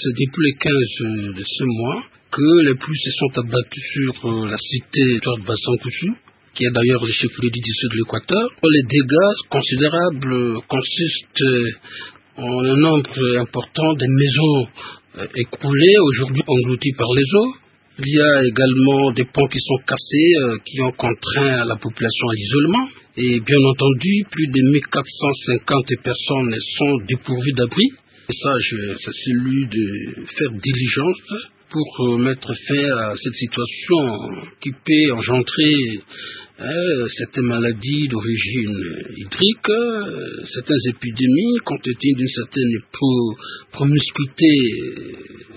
C'est depuis le 15 de ce mois que les pluies se sont abattues sur la cité de Bassankousou, qui est d'ailleurs le chef-lieu du district de l'Équateur. Les dégâts considérables consistent en un nombre important de maisons écroulées, aujourd'hui englouties par les eaux. Il y a également des ponts qui sont cassés, qui ont contraint la population à l'isolement. Et bien entendu, plus de 1450 personnes sont dépourvues d'abri. Et ça, c'est celui de faire diligence pour mettre fin à cette situation qui peut engendrer certaines maladies d'origine hydrique, certaines épidémies, compte tenu d'une certaine promiscuité